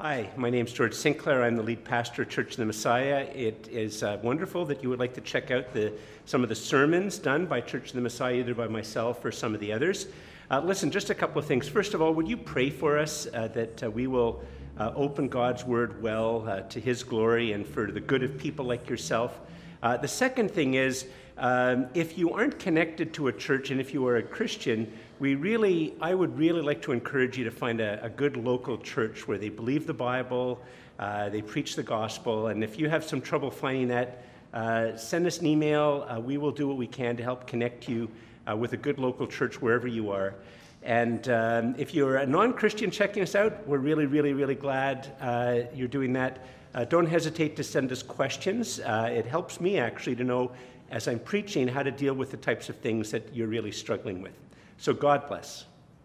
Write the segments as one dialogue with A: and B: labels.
A: Hi, my name's George Sinclair. I'm the lead pastor at Church of the Messiah. It is wonderful that you would like to check out some of the sermons done by Church of the Messiah, either by myself or some of the others. Listen, just a couple of things. First of all, would you pray for us that we will open God's Word well to His glory and for the good of people like yourself? The second thing is, if you aren't connected to a church and if you are a Christian, I would really like to encourage you to find a good local church where they believe the Bible, they preach the gospel, and if you have some trouble finding that, send us an email. We will do what we can to help connect you with a good local church wherever you are. And if you're a non-Christian checking us out, we're really glad you're doing that. Don't hesitate to send us questions. It helps me actually to know, as I'm preaching, how to deal with the types of things that you're really struggling with. So God bless.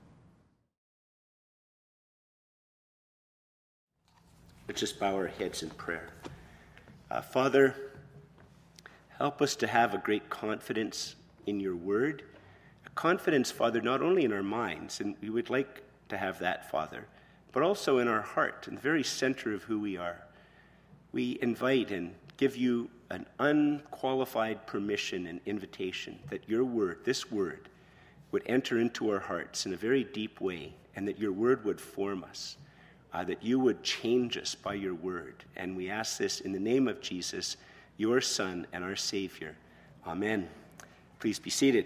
A: Let's just bow our heads in prayer. Father, help us to have a great confidence in your word. A confidence, Father, not only in our minds, and we would like to have that, Father, but also in our heart, in the very center of who we are. We invite and give you an unqualified permission and invitation that your word, this word, would enter into our hearts in a very deep way, and that your word would form us, that you would change us by your word. And we ask this in the name of Jesus, your Son and our Savior. Amen. Please be seated.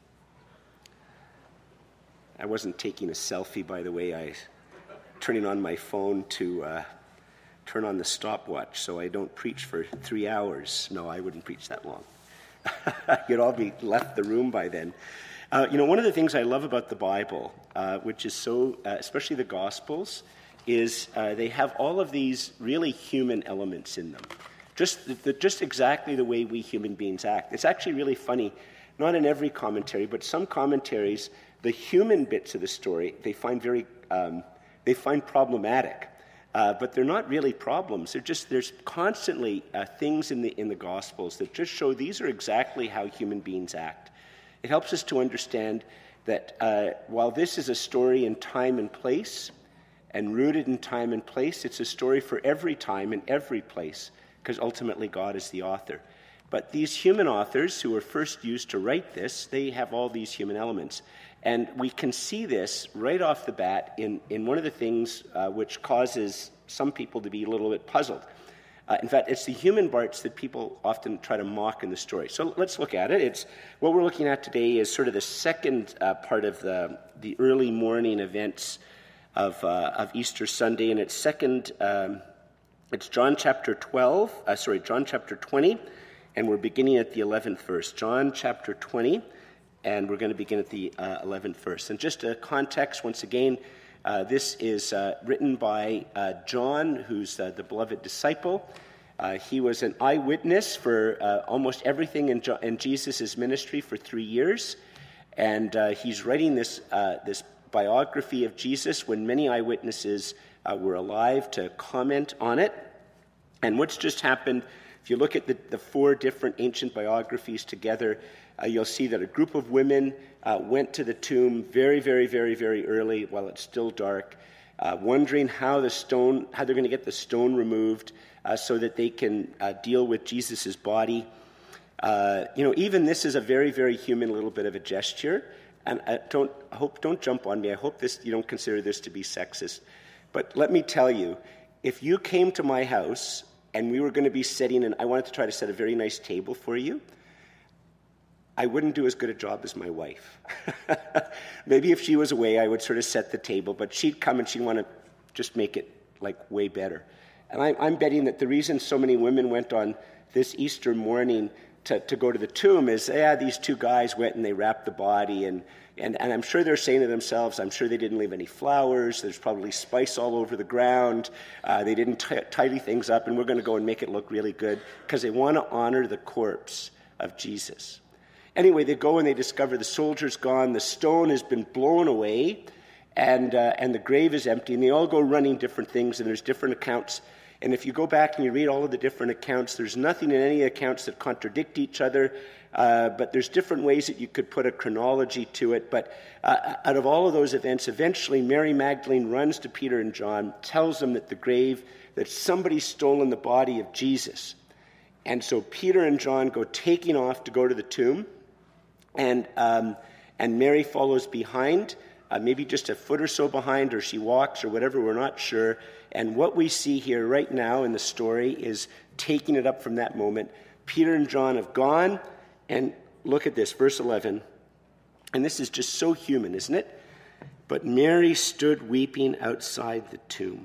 A: I wasn't taking a selfie, by the way. I turning on my phone to turn on the stopwatch so I don't preach for 3 hours. No, I wouldn't preach that long. You'd all be left the room by then. One of the things I love about the Bible, which is so, especially the Gospels, is they have all of these really human elements in them. Just exactly the way we human beings act. It's actually really funny, not in every commentary, but some commentaries, the human bits of the story, they find problematic. But they're not really problems. There's constantly things in the Gospels that just show these are exactly how human beings act. It helps us to understand that while this is a story in time and place, and rooted in time and place, it's a story for every time and every place, because ultimately God is the author. But these human authors who were first used to write this, they have all these human elements. And we can see this right off the bat in one of the things which causes some people to be a little bit puzzled. In fact, it's the human parts that people often try to mock in the story. So let's look at it. What we're looking at today is sort of the second part of the early morning events of Easter Sunday, and it's John chapter 20, and we're beginning at the 11th verse. John chapter 20, and we're going to begin at the 11th verse. And just a context, once again, this is written by John, who's the beloved disciple. He was an eyewitness for almost everything in Jesus' ministry for 3 years. And he's writing this biography of Jesus when many eyewitnesses were alive to comment on it. And what's just happened, if you look at the four different ancient biographies together, you'll see that a group of women went to the tomb very early while it's still dark, wondering how they're going to get the stone removed so that they can deal with Jesus' body. Even this is a very human little bit of a gesture. And don't jump on me. I hope you don't consider this to be sexist. But let me tell you, if you came to my house and we were going to be I wanted to try to set a very nice table for you, I wouldn't do as good a job as my wife. Maybe if she was away, I would sort of set the table, but she'd come and she'd want to just make it like way better. And I'm betting that the reason so many women went on this Easter morning to go to the tomb is, these two guys went and they wrapped the body, and I'm sure they're saying to themselves, I'm sure they didn't leave any flowers, there's probably spice all over the ground, they didn't tidy things up, and we're going to go and make it look really good, because they want to honor the corpse of Jesus. Anyway, they go and they discover the soldier's gone, the stone has been blown away, and the grave is empty, and they all go running different things, and there's different accounts And if you go back and you read all of the different accounts, there's nothing in any accounts that contradict each other, but there's different ways that you could put a chronology to it. But out of all of those events, eventually Mary Magdalene runs to Peter and John, tells them that somebody's stolen the body of Jesus. And so Peter and John go taking off to go to the tomb, and Mary follows behind, maybe just a foot or so behind, or she walks or whatever, we're not sure. And what we see here right now in the story is taking it up from that moment. Peter and John have gone, and look at this, verse 11. And this is just so human, isn't it? But Mary stood weeping outside the tomb.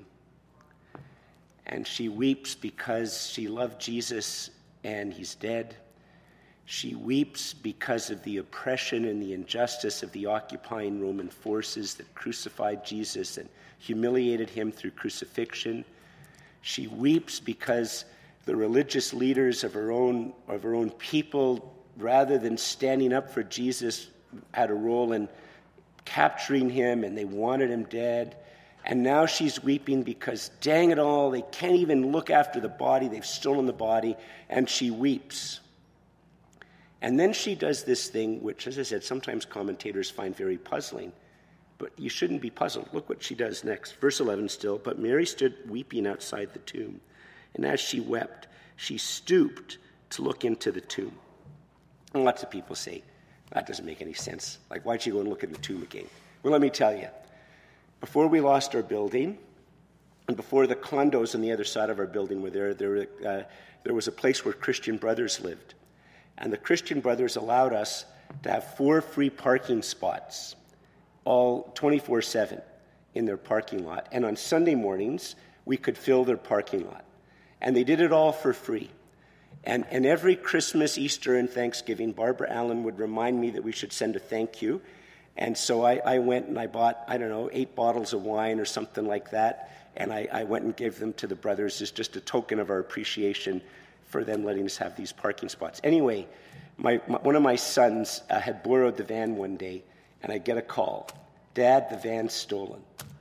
A: And she weeps because she loved Jesus and he's dead. She weeps because of the oppression and the injustice of the occupying Roman forces that crucified Jesus and humiliated him through crucifixion. She weeps because the religious leaders of her own people, rather than standing up for Jesus, had a role in capturing him, and they wanted him dead. And now she's weeping because, dang it all, they can't even look after the body. They've stolen the body, and she weeps. And then she does this thing, which, as I said, sometimes commentators find very puzzling. But you shouldn't be puzzled. Look what she does next. Verse 11 still. But Mary stood weeping outside the tomb. And as she wept, she stooped to look into the tomb. And lots of people say, that doesn't make any sense. Like, why'd she go and look in the tomb again? Well, let me tell you. Before we lost our building, and before the condos on the other side of our building were there was a place where Christian Brothers lived. And the Christian Brothers allowed us to have 4 free parking spots, all 24/7 in their parking lot. And on Sunday mornings, we could fill their parking lot. And they did it all for free. And every Christmas, Easter, and Thanksgiving, Barbara Allen would remind me that we should send a thank you. And so I went and I bought, 8 bottles of wine or something like that. And I went and gave them to the brothers as just a token of our appreciation for them letting us have these parking spots. Anyway, one of my sons had borrowed the van one day, and I get a call. Dad, the van's stolen.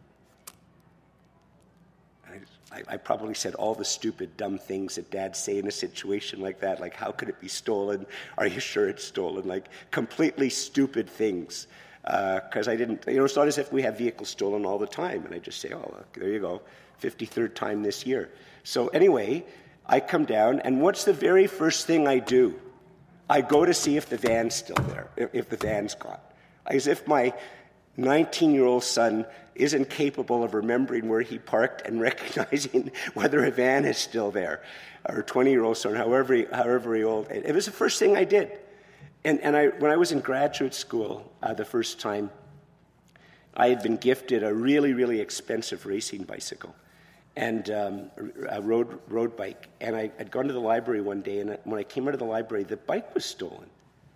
A: I probably said all the stupid, dumb things that dads say in a situation like that, like, how could it be stolen? Are you sure it's stolen? Like, completely stupid things. Because I didn't, it's not as if we have vehicles stolen all the time. And I just say, oh, look, there you go, 53rd time this year. So anyway, I come down, and what's the very first thing I do? I go to see if the van's still there, if the van's gone. As if my 19-year-old son isn't capable of remembering where he parked and recognizing whether a van is still there, or 20-year-old son, however old. It was the first thing I did. And when I was in graduate school the first time, I had been gifted a really, really expensive racing bicycle, and a road bike. And I had gone to the library one day, and when I came out of the library, the bike was stolen.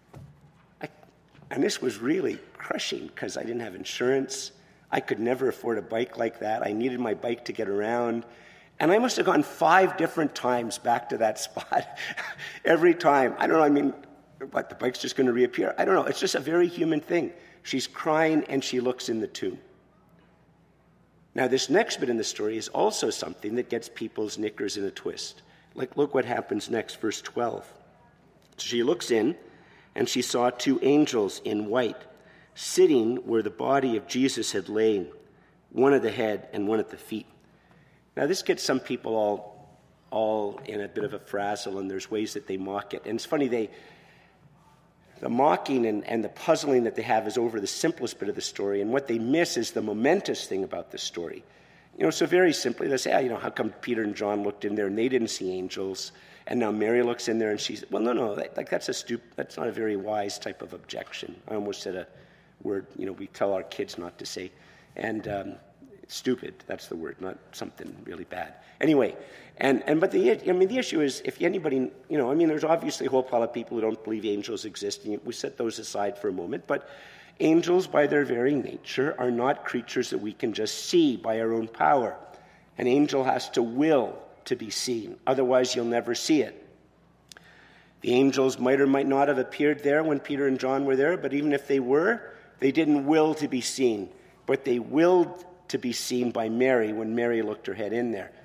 A: And this was really crushing because I didn't have insurance. I could never afford a bike like that. I needed my bike to get around. And I must have gone 5 different times back to that spot. Every time. I don't know, but the bike's just going to reappear. I don't know. It's just a very human thing. She's crying and she looks in the tomb. Now, this next bit in the story is also something that gets people's knickers in a twist. Like, look what happens next, verse 12. She looks in, and she saw 2 angels in white, sitting where the body of Jesus had lain, one at the head and one at the feet. Now, this gets some people all in a bit of a frazzle, and there's ways that they mock it. And it's funny, the mocking and the puzzling that they have is over the simplest bit of the story, and what they miss is the momentous thing about the story. So very simply, they say, how come Peter and John looked in there and they didn't see angels, and now Mary looks in there and she's, well, no, that's not a very wise type of objection. I almost said a word, we tell our kids not to say, and stupid, that's the word, not something really bad. Anyway, but the issue is, if anybody, there's obviously a whole pile of people who don't believe angels exist, and we set those aside for a moment, but angels, by their very nature, are not creatures that we can just see by our own power. An angel has to will to be seen, otherwise you'll never see it. The angels might or might not have appeared there when Peter and John were there, but even if they were, they didn't will to be seen, but they willed to be seen by Mary when Mary looked her head in there.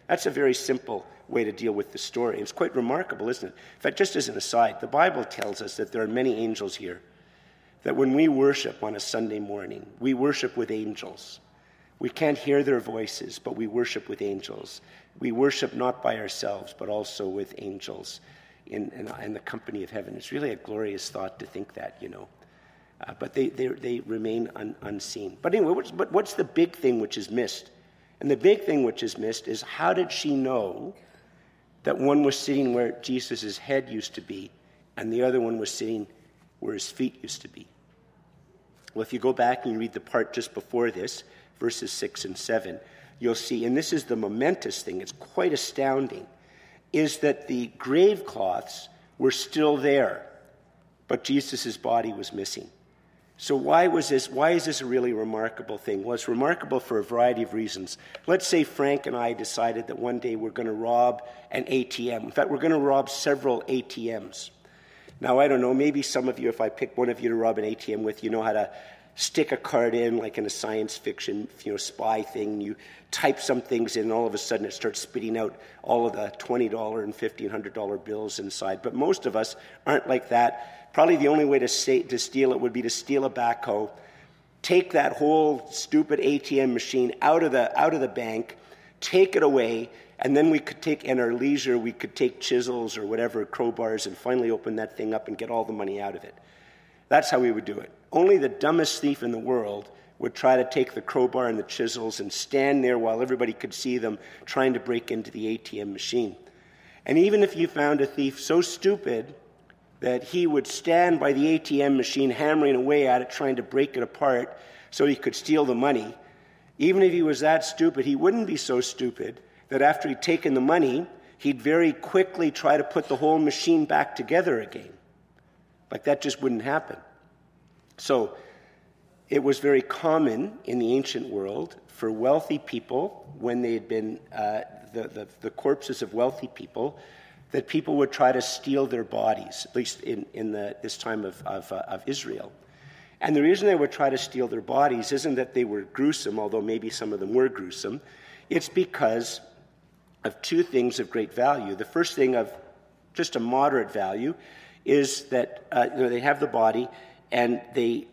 A: That's a very simple way to deal with the story. It's quite remarkable, isn't it? In fact, just as an aside, the Bible tells us that there are many angels here, that when we worship on a Sunday morning, we worship with angels. We can't hear their voices, but we worship with angels. We worship not by ourselves, but also with angels in the company of heaven. It's really a glorious thought to think that, but they remain unseen. But anyway, what's the big thing which is missed? And the big thing which is missed is, how did she know that one was sitting where Jesus' head used to be and the other one was sitting where his feet used to be? Well, if you go back and you read the part just before this, verses 6 and 7, you'll see, and this is the momentous thing, it's quite astounding, is that the grave cloths were still there, but Jesus' body was missing. So why is this a really remarkable thing? Well, it's remarkable for a variety of reasons. Let's say Frank and I decided that one day we're going to rob an ATM. In fact, we're going to rob several ATMs. Now, I don't know, maybe some of you, if I pick one of you to rob an ATM with, you know how to stick a card in, like in a science fiction, spy thing. You type some things in, and all of a sudden it starts spitting out all of the $20 and $50 and $100 bills inside. But most of us aren't like that. Probably the only way to steal it would be to steal a backhoe, take that whole stupid ATM machine out of the bank, take it away, and then we could take, in our leisure, we could take chisels or whatever, crowbars, and finally open that thing up and get all the money out of it. That's how we would do it. Only the dumbest thief in the world would try to take the crowbar and the chisels and stand there while everybody could see them trying to break into the ATM machine. And even if you found a thief so stupid that he would stand by the ATM machine hammering away at it, trying to break it apart so he could steal the money, even if he was that stupid, he wouldn't be so stupid that after he'd taken the money, he'd very quickly try to put the whole machine back together again. Like, that just wouldn't happen. So it was very common in the ancient world for wealthy people, when they had been the corpses of wealthy people, that people would try to steal their bodies, at least in this time of Israel. And the reason they would try to steal their bodies isn't that they were gruesome, although maybe some of them were gruesome. It's because of two things of great value. The first thing of just a moderate value is that they have the body, and they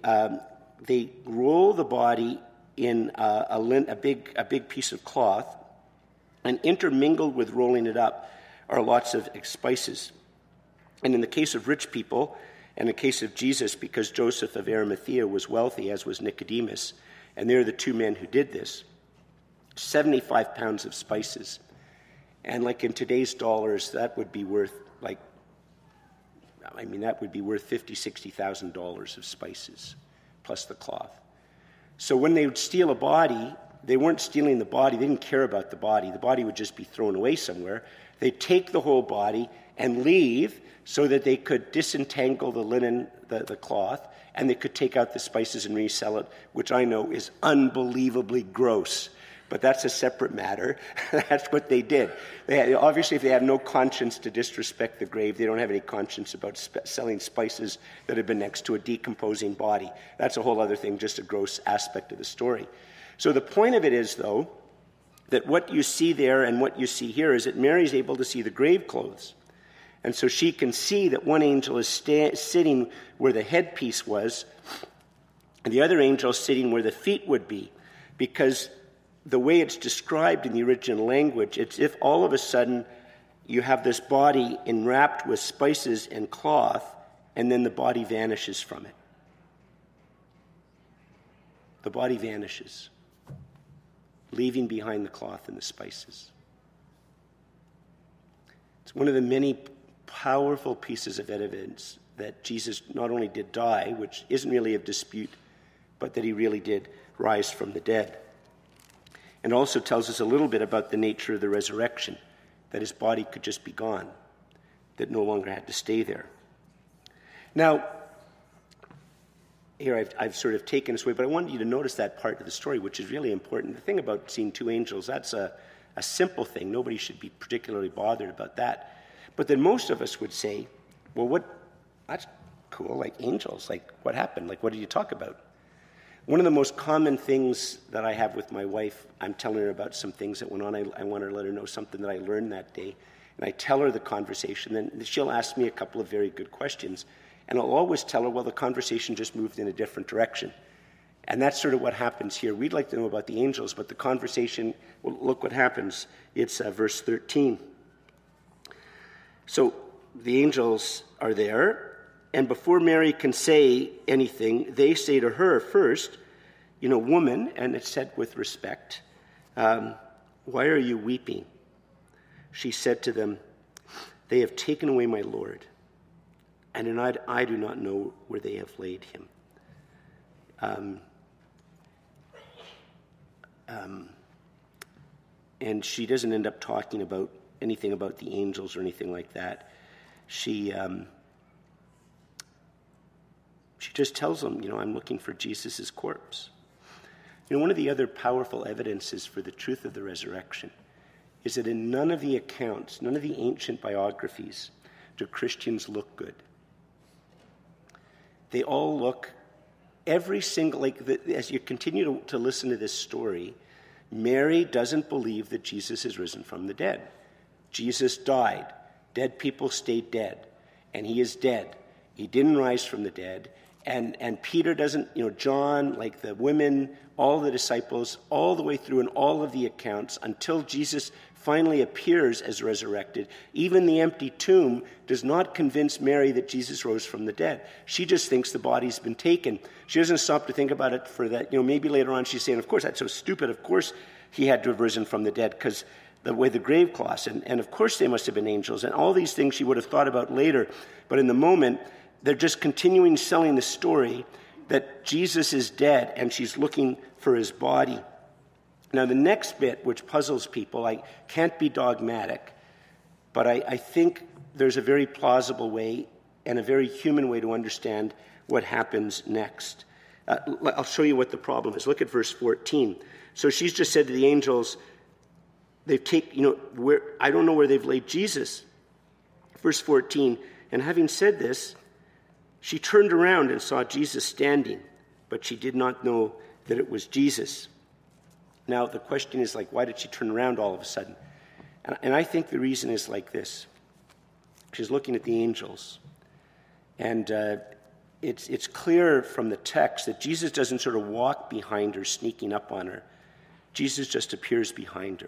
A: roll the body in a big piece of cloth, and intermingled with rolling it up are lots of spices. And in the case of rich people, and in the case of Jesus, because Joseph of Arimathea was wealthy, as was Nicodemus, and they're the two men who did this, 75 pounds of spices. And like in today's dollars, that would be worth $50,000, $60,000 of spices, plus the cloth. So when they would steal a body, they weren't stealing the body. They didn't care about the body. The body would just be thrown away somewhere. They'd take the whole body and leave so that they could disentangle the linen, the cloth, and they could take out the spices and resell it, which I know is unbelievably gross. But that's a separate matter. That's what they did. Obviously, if they have no conscience to disrespect the grave, they don't have any conscience about selling spices that have been next to a decomposing body. That's a whole other thing, just a gross aspect of the story. So the point of it is, though, that what you see there and what you see here is that Mary's able to see the grave clothes. And so she can see that one angel is sitting where the headpiece was, and the other angel is sitting where the feet would be, because the way it's described in the original language, it's if all of a sudden you have this body enwrapped with spices and cloth, and then the body vanishes from it. The body vanishes, leaving behind the cloth and the spices. It's one of the many powerful pieces of evidence that Jesus not only did die, which isn't really of dispute, but that he really did rise from the dead. And also tells us a little bit about the nature of the resurrection, that his body could just be gone, that no longer had to stay there. Now, here I've sort of taken this away, but I wanted you to notice that part of the story, which is really important. The thing about seeing two angels, that's a simple thing. Nobody should be particularly bothered about that. But then most of us would say, well, that's cool, like angels, like what happened? Like, what did you talk about? One of the most common things that I have with my wife, I'm telling her about some things that went on. I want her to let her know something that I learned that day. And I tell her the conversation, then she'll ask me a couple of very good questions. And I'll always tell her, well, the conversation just moved in a different direction. And that's sort of what happens here. We'd like to know about the angels, but the conversation, well, look what happens. It's verse 13. So the angels are there, and before Mary can say anything, they say to her first, woman, and it's said with respect, why are you weeping? She said to them, they have taken away my Lord, and I do not know where they have laid him. And she doesn't end up talking about anything about the angels or anything like that. She just tells them, I'm looking for Jesus' corpse. One of the other powerful evidences for the truth of the resurrection is that in none of the accounts, none of the ancient biographies, do Christians look good. They all look, every single, as you continue to listen to this story, Mary doesn't believe that Jesus is risen from the dead. Jesus died. Dead people stay dead. And he is dead. He didn't rise from the dead. And Peter doesn't, John, like the women, all the disciples, all the way through in all of the accounts, until Jesus finally appears as resurrected, even the empty tomb does not convince Mary that Jesus rose from the dead. She just thinks the body's been taken. She doesn't stop to think about it for that. Maybe later on she's saying, of course, that's so stupid. Of course he had to have risen from the dead because the way the grave cloths, and of course they must have been angels, and all these things she would have thought about later. But in the moment, they're just continuing selling the story that Jesus is dead and she's looking for his body. Now, the next bit, which puzzles people, I can't be dogmatic, but I think there's a very plausible way and a very human way to understand what happens next. I'll show you what the problem is. Look at verse 14. So she's just said to the angels, they've taken, I don't know where they've laid Jesus. Verse 14, and having said this, she turned around and saw Jesus standing, but she did not know that it was Jesus. Now, the question is, why did she turn around all of a sudden? And I think the reason is like this. She's looking at the angels. And it's clear from the text that Jesus doesn't sort of walk behind her, sneaking up on her. Jesus just appears behind her.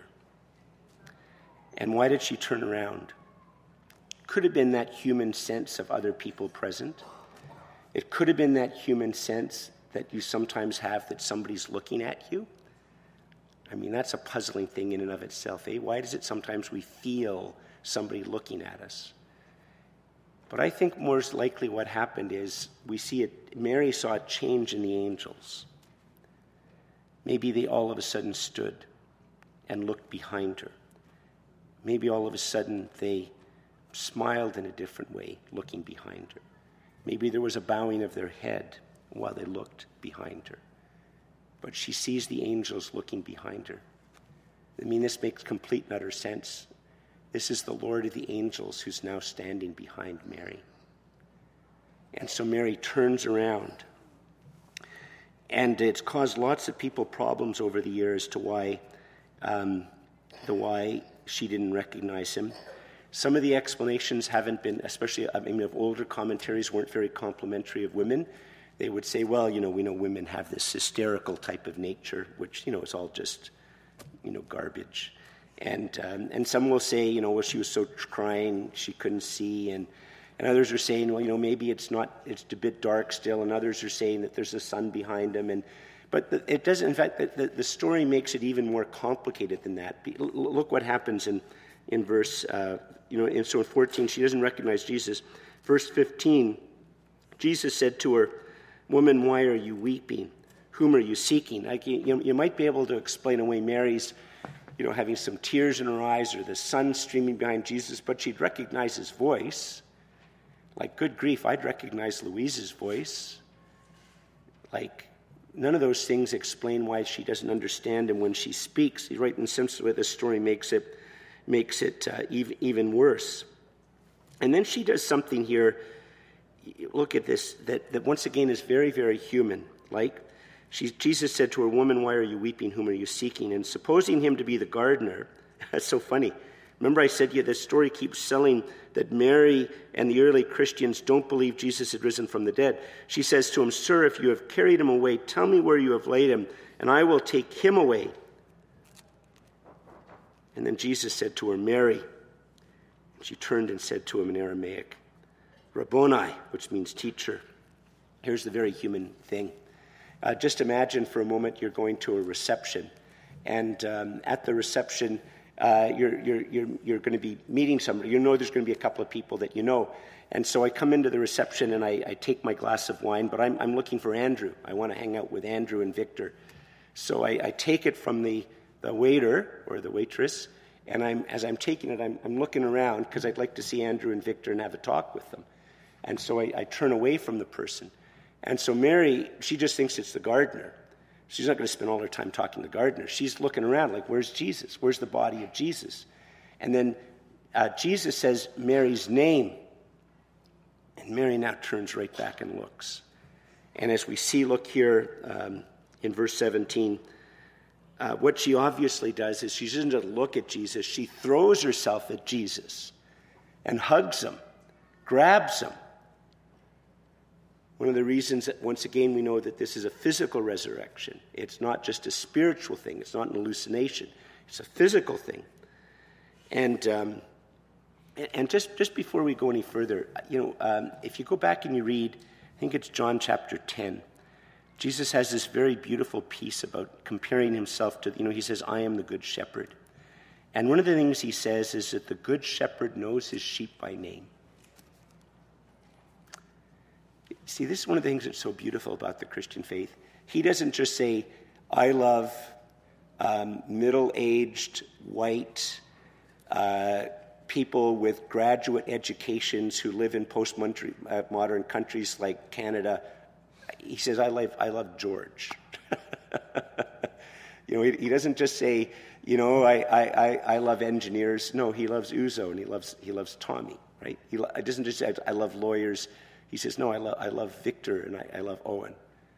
A: And why did she turn around? Could have been that human sense of other people present. It could have been that human sense that you sometimes have that somebody's looking at you. I mean, that's a puzzling thing in and of itself, eh? Why does it sometimes we feel somebody looking at us? But I think more likely what happened is we see it, Mary saw a change in the angels. Maybe they all of a sudden stood and looked behind her. Maybe all of a sudden they smiled in a different way, looking behind her. Maybe there was a bowing of their head while they looked behind her. But she sees the angels looking behind her. I mean, this makes complete and utter sense. This is the Lord of the angels who's now standing behind Mary. And so Mary turns around. And it's caused lots of people problems over the years to why she didn't recognize him. Some of the explanations haven't been, especially, of older commentaries weren't very complimentary of women. They would say, well, we know women have this hysterical type of nature, which, is all just, garbage. And some will say, well, she was so crying, she couldn't see. And others are saying, well, maybe it's a bit dark still. And others are saying that there's a sun behind them. But it doesn't, in fact, the story makes it even more complicated than that. Look what happens in verse, and so in 14, she doesn't recognize Jesus. Verse 15, Jesus said to her, woman, why are you weeping? Whom are you seeking? You might be able to explain away Mary's, having some tears in her eyes or the sun streaming behind Jesus, but she'd recognize his voice. Like, good grief, I'd recognize Louise's voice. None of those things explain why she doesn't understand him when she speaks. Right, in the sense the way the story makes it even worse. And then she does something here. Look at this, that once again is very, very human. Jesus said to her, "Woman, why are you weeping? Whom are you seeking?" And supposing him to be the gardener, that's so funny. Remember I said to you, this story keeps selling that Mary and the early Christians don't believe Jesus had risen from the dead. She says to him, "Sir, if you have carried him away, tell me where you have laid him, and I will take him away." And then Jesus said to her, "Mary." And she turned and said to him in Aramaic, "Rabboni," which means teacher. Here's the very human thing. Just imagine for a moment you're going to a reception, and at the reception, you're going to be meeting somebody. You know there's going to be a couple of people that you know. And so I come into the reception and I take my glass of wine, but I'm looking for Andrew. I want to hang out with Andrew and Victor. So I take it from the waiter or the waitress, and as I'm taking it, I'm looking around because I'd like to see Andrew and Victor and have a talk with them. And so I turn away from the person. And so Mary, she just thinks it's the gardener. She's not going to spend all her time talking to the gardener. She's looking around like, where's Jesus? Where's the body of Jesus? And then Jesus says Mary's name. And Mary now turns right back and looks. And as we see, look here in verse 17, what she obviously does is she doesn't just look at Jesus. She throws herself at Jesus and hugs him, grabs him. One of the reasons that, once again, we know that this is a physical resurrection. It's not just a spiritual thing. It's not an hallucination. It's a physical thing. And just before we go any further, if you go back and you read, I think it's John chapter 10, Jesus has this very beautiful piece about comparing himself to, he says, "I am the good shepherd." And one of the things he says is that the good shepherd knows his sheep by name. See, this is one of the things that's so beautiful about the Christian faith. He doesn't just say, "I love middle-aged, white people with graduate educations who live in postmodern countries like Canada." He says, I love George. He doesn't just say, I love engineers. No, he loves Uzo and he loves Tommy, right? He doesn't just say, I love lawyers. He says, no, I love Victor and I love Owen.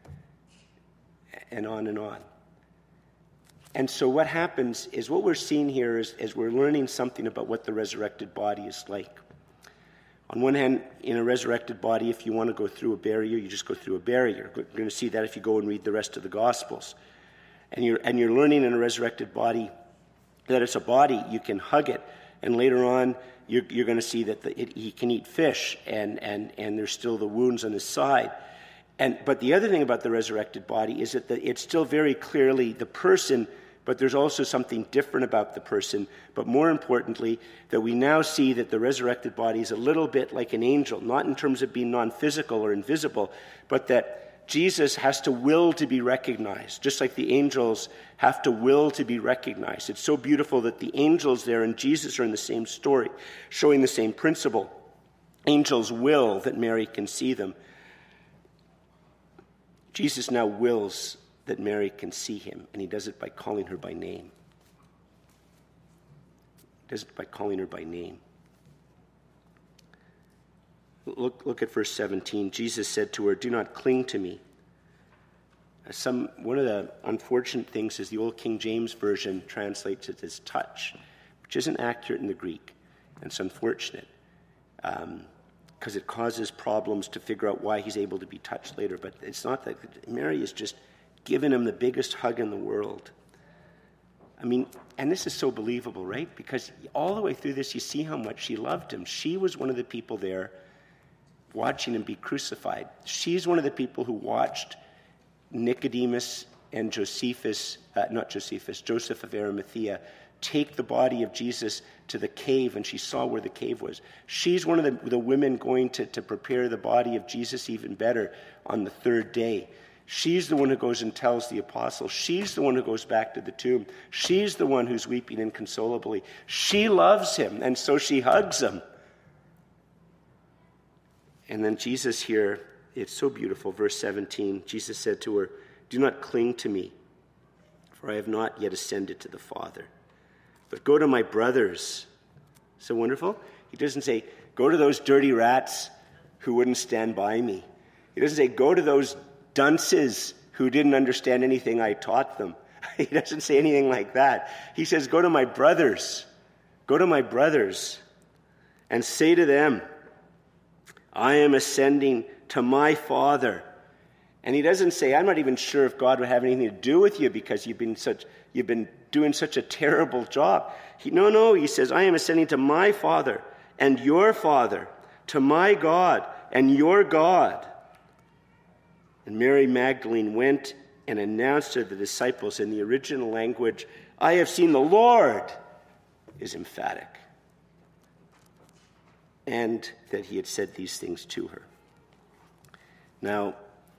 A: And on and on. And so what happens is what we're seeing here is we're learning something about what the resurrected body is like. On one hand, in a resurrected body, if you want to go through a barrier, you just go through a barrier. You're going to see that if you go and read the rest of the Gospels. And you're learning in a resurrected body that it's a body, you can hug it, and later on you're going to see that he can eat fish, and there's still the wounds on his side. But the other thing about the resurrected body is that it's still very clearly the person, but there's also something different about the person. But more importantly, that we now see that the resurrected body is a little bit like an angel, not in terms of being non-physical or invisible, but that Jesus has to will to be recognized, just like the angels have to will to be recognized. It's so beautiful that the angels there and Jesus are in the same story, showing the same principle. Angels will that Mary can see them. Jesus now wills that Mary can see him, and he does it by calling her by name. He does it by calling her by name. Look at verse 17. Jesus said to her, "Do not cling to me." One of the unfortunate things is the old King James Version translates it as touch, which isn't accurate in the Greek, and it's unfortunate because it causes problems to figure out why he's able to be touched later. But it's not that. Mary is just giving him the biggest hug in the world. I mean, and this is so believable, right? Because all the way through this, you see how much she loved him. She was one of the people there watching him be crucified. She's one of the people who watched Nicodemus and Joseph of Arimathea, take the body of Jesus to the cave, and she saw where the cave was. She's one of the women going to prepare the body of Jesus even better on the third day. She's the one who goes and tells the apostles. She's the one who goes back to the tomb. She's the one who's weeping inconsolably. She loves him, and so she hugs him. And then Jesus here, it's so beautiful, verse 17, Jesus said to her, "Do not cling to me, for I have not yet ascended to the Father. But go to my brothers." So wonderful. He doesn't say, go to those dirty rats who wouldn't stand by me. He doesn't say, go to those dunces who didn't understand anything I taught them. He doesn't say anything like that. He says, go to my brothers. Go to my brothers and say to them, I am ascending to my Father. And he doesn't say, I'm not even sure if God would have anything to do with you because you've been doing such a terrible job. He says, I am ascending to my Father and your Father, to my God and your God. And Mary Magdalene went and announced to the disciples in the original language, I have seen the Lord, is emphatic. And that he had said these things to her. Now,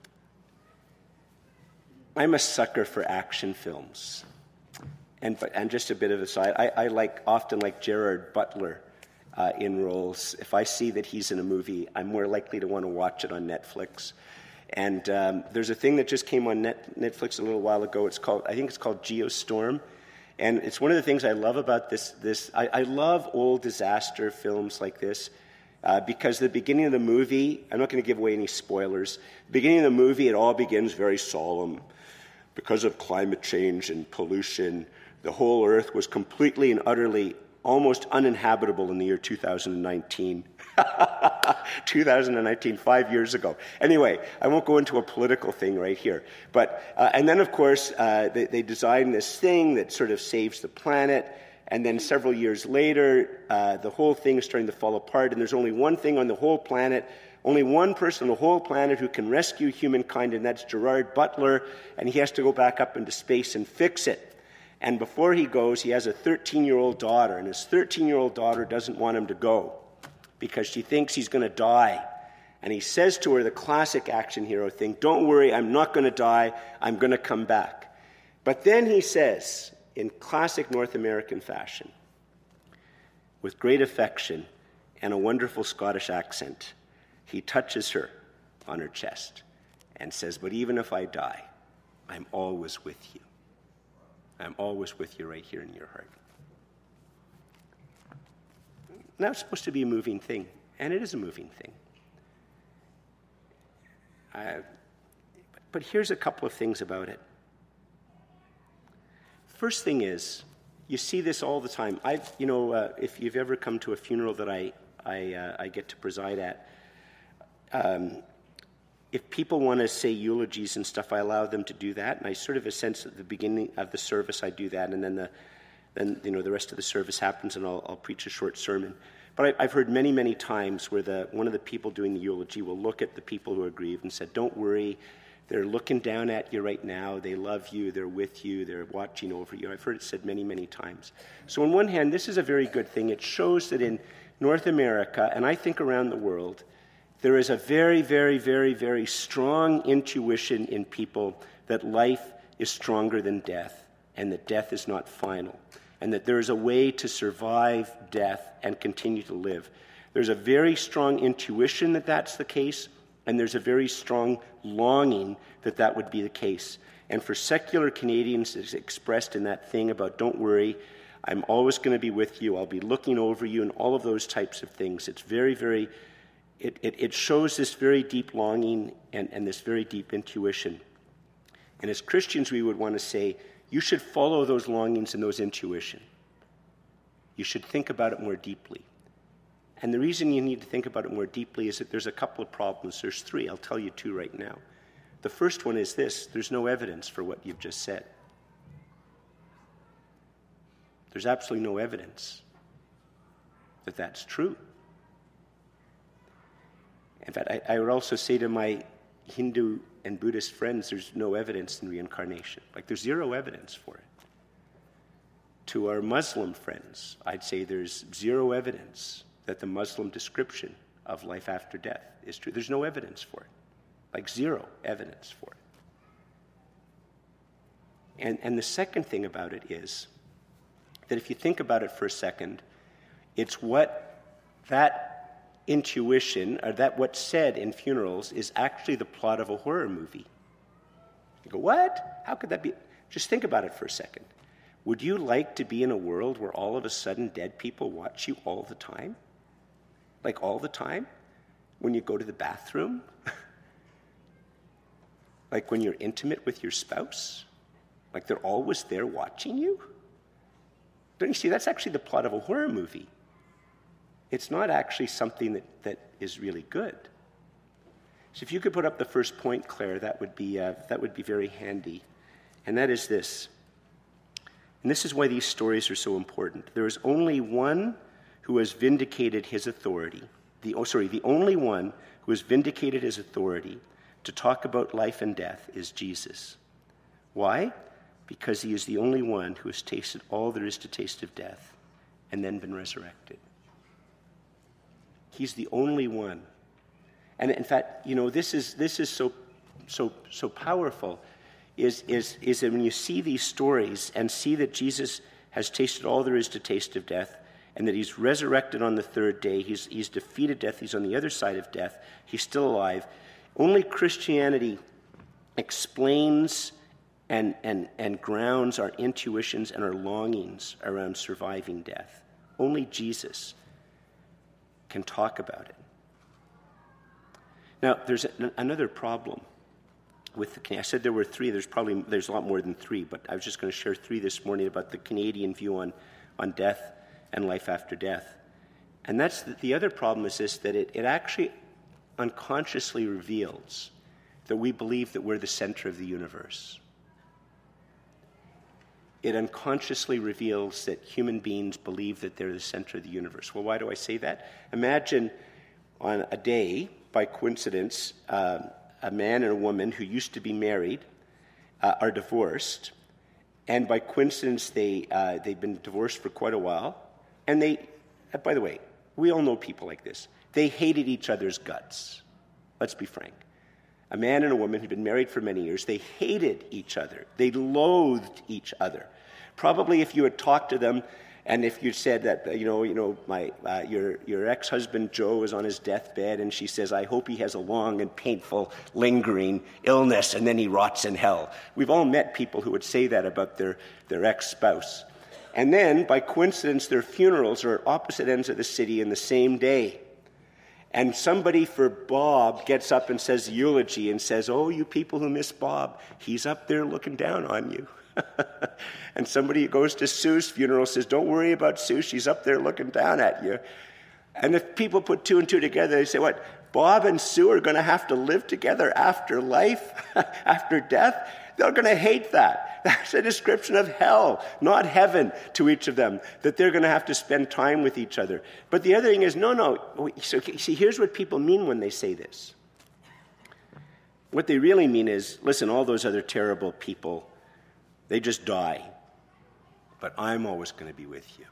A: I'm a sucker for action films. And just a bit of a side, I often like Gerard Butler in roles. If I see that he's in a movie, I'm more likely to want to watch it on Netflix. And there's a thing that just came on Netflix a little while ago. I think it's called Geostorm. And it's one of the things I love about this. I love old disaster films like this because the beginning of the movie, I'm not going to give away any spoilers. The beginning of the movie, it all begins very solemn. Because of climate change and pollution, the whole earth was completely and utterly almost uninhabitable in the year 2019. 2019, 5 years ago. Anyway, I won't go into a political thing right here. But and then, of course, they designed this thing that sort of saves the planet. And then several years later, the whole thing is starting to fall apart. And there's only one thing on the whole planet, only one person on the whole planet who can rescue humankind, and that's Gerard Butler. And he has to go back up into space and fix it. And before he goes, he has a 13-year-old daughter. And his 13-year-old daughter doesn't want him to go because she thinks he's going to die. And he says to her the classic action hero thing, don't worry, I'm not going to die, I'm going to come back. But then he says, in classic North American fashion, with great affection and a wonderful Scottish accent, he touches her on her chest and says, but even if I die, I'm always with you. I'm always with you right here in your heart. Now, it's supposed to be a moving thing, and it is a moving thing. But here's a couple of things about it. First thing is, you see this all the time. If you've ever come to a funeral that I get to preside at, if people want to say eulogies and stuff, I allow them to do that, and I sort of a sense at the beginning of the service I do that, and then the rest of the service happens, and I'll preach a short sermon. But I've heard many, many times where one of the people doing the eulogy will look at the people who are grieved and said, "Don't worry, they're looking down at you right now. They love you. They're with you. They're watching over you." I've heard it said many, many times. So on one hand, this is a very good thing. It shows that in North America, and I think around the world, there is a very, very, very, very strong intuition in people that life is stronger than death, and that death is not final, and that there is a way to survive death and continue to live. There's a very strong intuition that that's the case, and there's a very strong longing that that would be the case. And for secular Canadians, it's expressed in that thing about, don't worry, I'm always going to be with you, I'll be looking over you, and all of those types of things. It's very, very, it shows this very deep longing and this very deep intuition. And as Christians, we would want to say, you should follow those longings and those intuition. You should think about it more deeply. And the reason you need to think about it more deeply is that there's a couple of problems. There's three. I'll tell you two right now. The first one is this. There's no evidence for what you've just said. There's absolutely no evidence that that's true. In fact, I would also say to my Hindu and Buddhist friends, there's no evidence in reincarnation. Like, there's zero evidence for it. To our Muslim friends, I'd say there's zero evidence that the Muslim description of life after death is true. There's no evidence for it. Like, zero evidence for it. And the second thing about it is that if you think about it for a second, it's what that intuition, or that what's said in funerals, is actually the plot of a horror movie. You go, what? How could that be? Just think about it for a second. Would you like to be in a world where all of a sudden dead people watch you all the time? Like all the time? When you go to the bathroom? Like when you're intimate with your spouse? Like they're always there watching you? Don't you see, that's actually the plot of a horror movie. It's not actually something that is really good. So if you could put up the first point, Claire, that would be very handy. And that is this. And this is why these stories are so important. There is only one who has vindicated his authority. The only one who has vindicated his authority to talk about life and death is Jesus. Why? Because he is the only one who has tasted all there is to taste of death and then been resurrected. He's the only one. And in fact, this is so powerful, is that when you see these stories and see that Jesus has tasted all there is to taste of death, and that he's resurrected on the third day, he's defeated death, he's on the other side of death, he's still alive. Only Christianity explains and grounds our intuitions and our longings around surviving death. Only Jesus can talk about it. Now, there's another problem with I said there were three. There's a lot more than three, but I was just going to share three this morning about the Canadian view on death and life after death. And that's the other problem is this, that it actually unconsciously reveals that we believe that we're the center of the universe. It unconsciously reveals that human beings believe that they're the center of the universe. Well, why do I say that? Imagine on a day, by coincidence, a man and a woman who used to be married are divorced, and by coincidence they've been divorced for quite a while, and by the way, we all know people like this. They hated each other's guts. Let's be frank. A man and a woman who'd been married for many years, they hated each other. They loathed each other. Probably if you had talked to them, and if you said that, your ex-husband Joe is on his deathbed, and she says, I hope he has a long and painful, lingering illness, and then he rots in hell. We've all met people who would say that about their ex-spouse. And then, by coincidence, their funerals are at opposite ends of the city in the same day. And somebody for Bob gets up and says the eulogy and says, oh, you people who miss Bob, he's up there looking down on you. And somebody who goes to Sue's funeral says, don't worry about Sue, she's up there looking down at you. And if people put two and two together, they say, what, Bob and Sue are going to have to live together after life, after death? They're going to hate that. That's a description of hell, not heaven, to each of them, that they're going to have to spend time with each other. But the other thing is, no. So, see, here's what people mean when they say this. What they really mean is, listen, all those other terrible people, they just die. But I'm always going to be with you.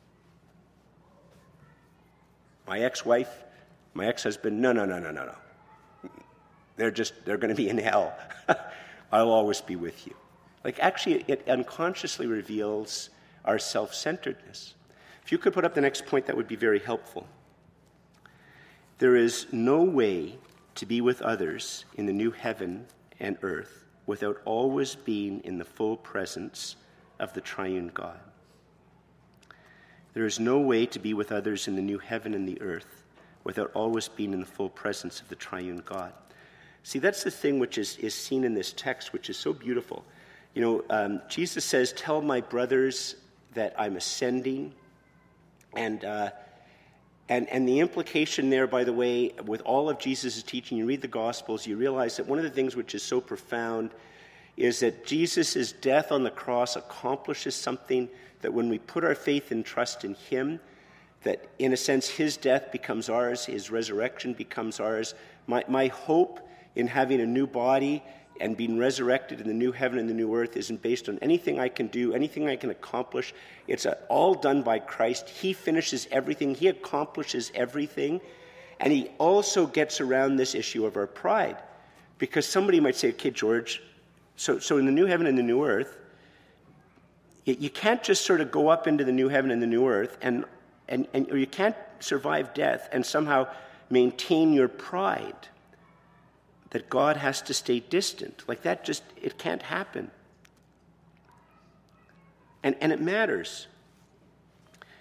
A: My ex-wife, my ex-husband, no. They're going to be in hell. I'll always be with you. Like, actually, it unconsciously reveals our self-centeredness. If you could put up the next point, that would be very helpful. There is no way to be with others in the new heaven and earth without always being in the full presence of the triune God. There is no way to be with others in the new heaven and the earth without always being in the full presence of the triune God. See, that's the thing which is seen in this text, which is so beautiful. Jesus says, tell my brothers that I'm ascending. And the implication there, by the way, with all of Jesus' teaching, you read the Gospels, you realize that one of the things which is so profound is that Jesus' death on the cross accomplishes something that when we put our faith and trust in him, that in a sense his death becomes ours, his resurrection becomes ours. My hope in having a new body and being resurrected in the new heaven and the new earth isn't based on anything I can do, anything I can accomplish. It's all done by Christ. He finishes everything. He accomplishes everything. And he also gets around this issue of our pride. Because somebody might say, okay, George, so in the new heaven and the new earth, you can't just sort of go up into the new heaven and the new earth, or you can't survive death and somehow maintain your pride. That God has to stay distant. Like that it can't happen. And it matters.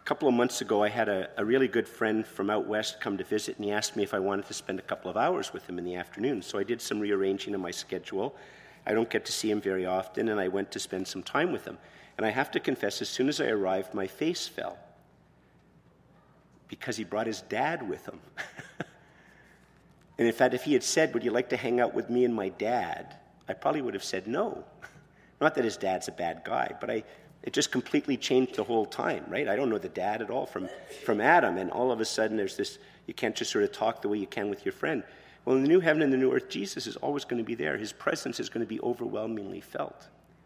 A: A couple of months ago, I had a really good friend from out west come to visit, and he asked me if I wanted to spend a couple of hours with him in the afternoon. So I did some rearranging of my schedule. I don't get to see him very often, and I went to spend some time with him. And I have to confess, as soon as I arrived, my face fell because he brought his dad with him. And in fact, if he had said, "Would you like to hang out with me and my dad?" I probably would have said no. Not that his dad's a bad guy, but it just completely changed the whole time, right? I don't know the dad at all from Adam, and all of a sudden there's this, you can't just sort of talk the way you can with your friend. Well, in the new heaven and the new earth, Jesus is always going to be there. His presence is going to be overwhelmingly felt.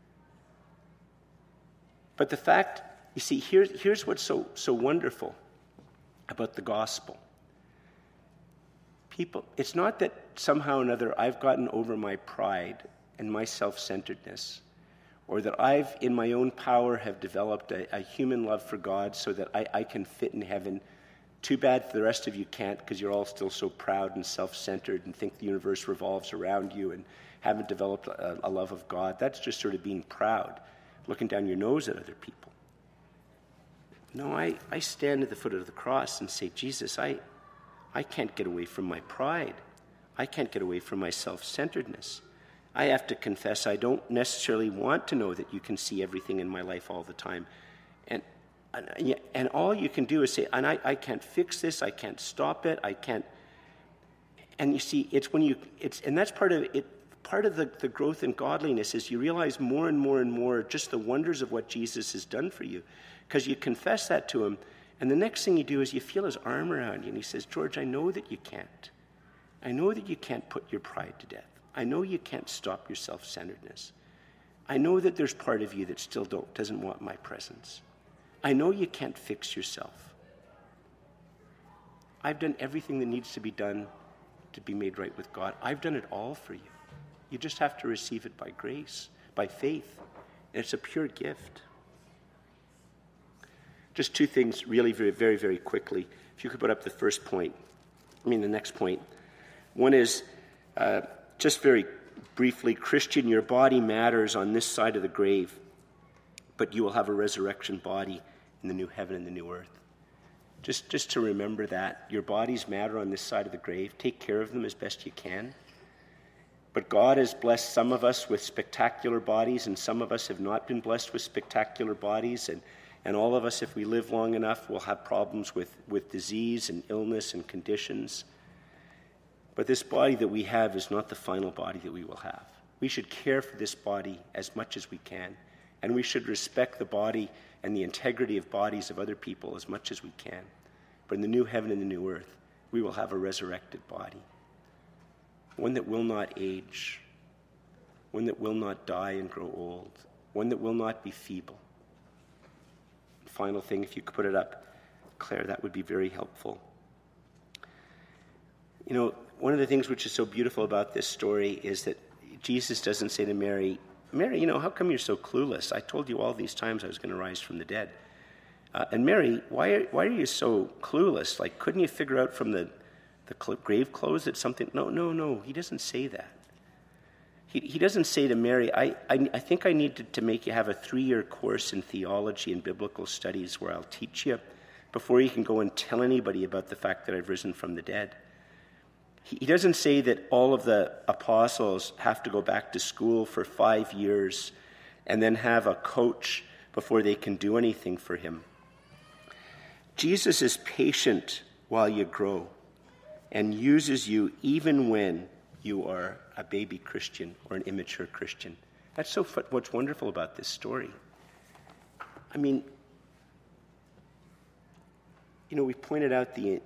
A: But the fact, you see, here's what's so wonderful about the gospel. People, it's not that somehow or another I've gotten over my pride and my self-centeredness, or that I've, in my own power, have developed a human love for God so that I can fit in heaven. Too bad the rest of you can't, because you're all still so proud and self-centered and think the universe revolves around you and haven't developed a love of God. That's just sort of being proud, looking down your nose at other people. No, I stand at the foot of the cross and say, Jesus, I can't get away from my pride. I can't get away from my self-centeredness. I have to confess I don't necessarily want to know that you can see everything in my life all the time. And all you can do is say, and I can't fix this, I can't stop it, I can't. And you see, and that's part of it. Part of the growth in godliness is you realize more and more and more just the wonders of what Jesus has done for you. Because you confess that to him, and the next thing you do is you feel his arm around you, and he says, George, I know that you can't. I know that you can't put your pride to death. I know you can't stop your self-centeredness. I know that there's part of you that still doesn't want my presence. I know you can't fix yourself. I've done everything that needs to be done to be made right with God. I've done it all for you. You just have to receive it by grace, by faith. And it's a pure gift. Just two things really very, very, very quickly. If you could put up the next point. One is, just very briefly, Christian, your body matters on this side of the grave, but you will have a resurrection body in the new heaven and the new earth. Just to remember that. Your bodies matter on this side of the grave. Take care of them as best you can. But God has blessed some of us with spectacular bodies, and some of us have not been blessed with spectacular bodies, and all of us, if we live long enough, will have problems with disease and illness and conditions. But this body that we have is not the final body that we will have. We should care for this body as much as we can, and we should respect the body and the integrity of bodies of other people as much as we can. But in the new heaven and the new earth, we will have a resurrected body, one that will not age, one that will not die and grow old, one that will not be feeble. Final thing, if you could put it up, Claire, that would be very helpful. You know, one of the things which is so beautiful about this story is that Jesus doesn't say to Mary, you know, how come you're so clueless? I told you all these times I was going to rise from the dead. And Mary, why are you so clueless? Like, couldn't you figure out from the grave clothes that something... No, he doesn't say that. He doesn't say to Mary, I think I need to make you have a 3-year course in theology and biblical studies where I'll teach you before you can go and tell anybody about the fact that I've risen from the dead. He doesn't say that all of the apostles have to go back to school for 5 years and then have a coach before they can do anything for him. Jesus is patient while you grow and uses you even when you are a baby Christian or an immature Christian. That's what's wonderful about this story. I mean, you know, we pointed out the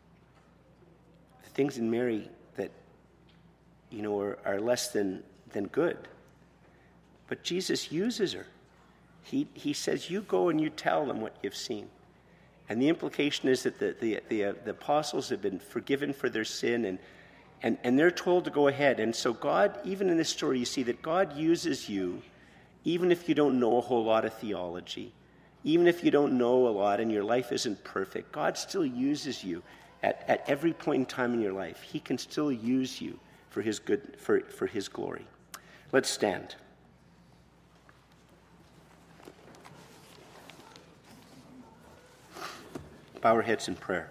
A: things in Mary that, you know, are less than good. But Jesus uses her. He says, you go and you tell them what you've seen. And the implication is that the apostles have been forgiven for their sin, and they're told to go ahead. And so God, even in this story, you see that God uses you, even if you don't know a whole lot of theology, even if you don't know a lot and your life isn't perfect, God still uses you at every point in time in your life. He can still use you for his good, for his glory. Let's stand. bow our heads in prayer.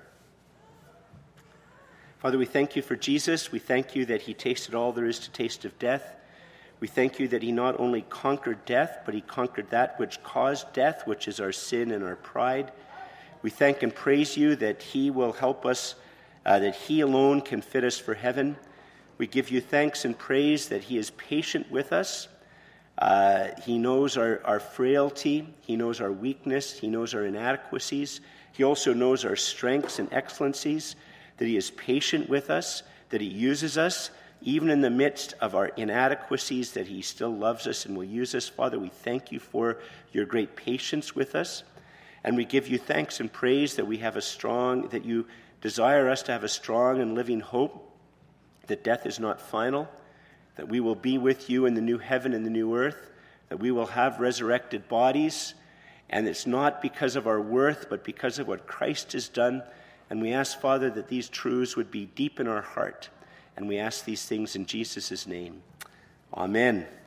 A: Father, we thank you for Jesus. We thank you that he tasted all there is to taste of death. We thank you that he not only conquered death, but he conquered that which caused death, which is our sin and our pride. We thank and praise you that he will help us, that he alone can fit us for heaven. We give you thanks and praise that he is patient with us. He knows our frailty. He knows our weakness. He knows our inadequacies. He also knows our strengths and excellencies, that he is patient with us, that he uses us, even in the midst of our inadequacies, that he still loves us and will use us. Father, we thank you for your great patience with us. And we give you thanks and praise that we have that you desire us to have a strong and living hope, that death is not final, that we will be with you in the new heaven and the new earth, that we will have resurrected bodies, and it's not because of our worth, but because of what Christ has done. And we ask, Father, that these truths would be deep in our heart. And we ask these things in Jesus' name. Amen.